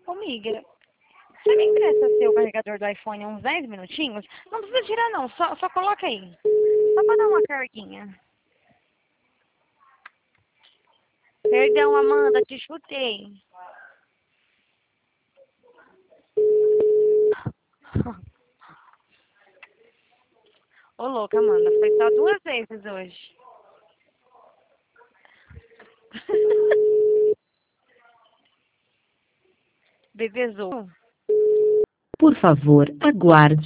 Ô, amiga, você me empresta seu carregador do iPhone uns 10 minutinhos? Não precisa tirar não, só coloca aí. Só pra dar uma carguinha. Perdão, Amanda, te chutei. Ô, louca, Amanda, foi só 2 vezes hoje. Bebezou. Por favor, aguarde.